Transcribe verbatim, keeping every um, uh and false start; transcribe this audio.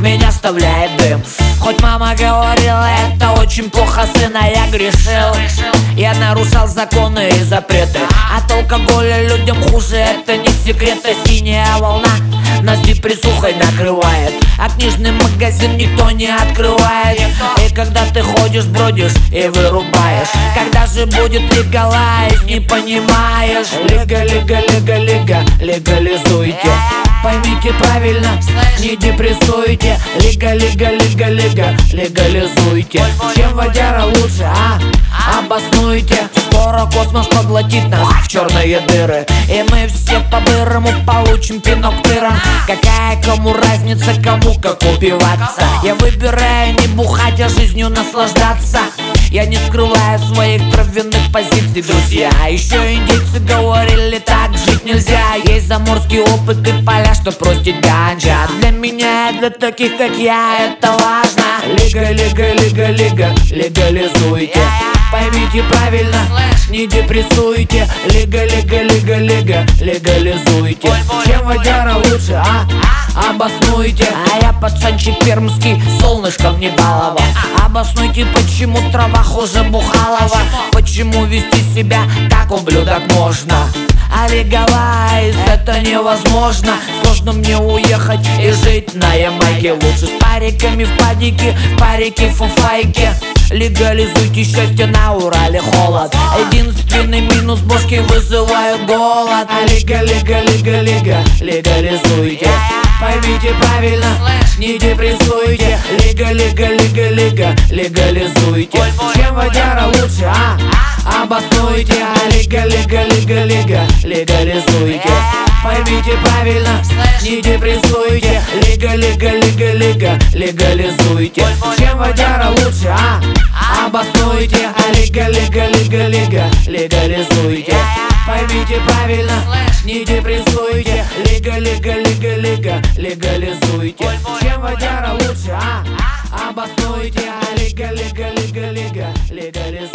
меня оставляет дым. Хоть мама говорила, это очень плохо, сына, я грешил. Я нарушал законы и запреты. От алкоголя людям хуже, это не секрет. А синяя волна нас депрессухой накрывает, а книжный магазин никто не открывает. И когда ты ходишь, бродишь и вырубаешь, когда же будет легалайз, не понимаешь. Лига, лига, лига, лига, легализуйте. Поймите правильно, не депрессуйте. Лига, лига, лига, лига, легализуйте. Чем водяра лучше, а? Обоснуйте. Скоро космос поглотит нас в черные дыры, и мы все по-бырому получим пинок тыром. Какая кому разница, кому как упиваться? Я выбираю не бухать, а жизнью наслаждаться. Я не скрываю своих травяных позиций, друзья. Еще индейцы говорили, так жить нельзя. Есть заморский опыт и поля, что простить ганджа. Для меня и для таких, как я, это важно. Лига, лига, лига, лига, легализуйте. Поймите правильно, не депрессуйте. Лига, лига, лига, лига, легализуйте. Чем водяра лучше, а? Обоснуйте. А я пацанчик пермский, солнышком не баловал. Обоснуйте, почему трава хуже Бухалова. Почему вести себя как ублюдок можно? А легалайз это невозможно. Сложно мне уехать и жить на Ямайке. Лучше с париками в падике, парики в фуфайке. Легализуйте счастье, на Урале холод. Единственный минус, бошки вызывают голод. А лига, лига, лига, лига, легализуйте. Поймите правильно, не депрессуйте. Лига, лига, лига, лига, легализуйте. Чем водяра лучше, а? Обоснуйте. А лига, лига, лига, лига, легализуйте. Поймите правильно, не депрессуйте. Лига, лига, лига, лига, легализуйте. Чем водяра лучше, а? Обоснуйте. А лига, лига, лига, лига, легализуйте. Поймите правильно, не депрессуйте. Лига, лига, лига, лига, легализуйте. Чем водяра лучше, а? Обоснуйте. А лига, лига, лига, лига, легализуйте.